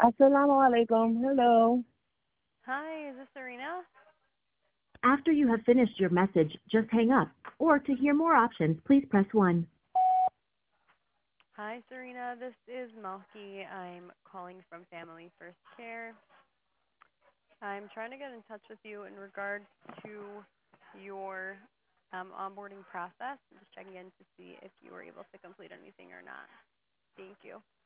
Assalamu alaikum. Hello. Hi, is this Serena? After you have finished your message, just hang up. Or to hear more options, please press 1. Hi, Serena. This is Malki. I'm calling from Family First Care. I'm trying to get in touch with you in regards to your onboarding process. I'm just checking in to see if you were able to complete anything or not. Thank you.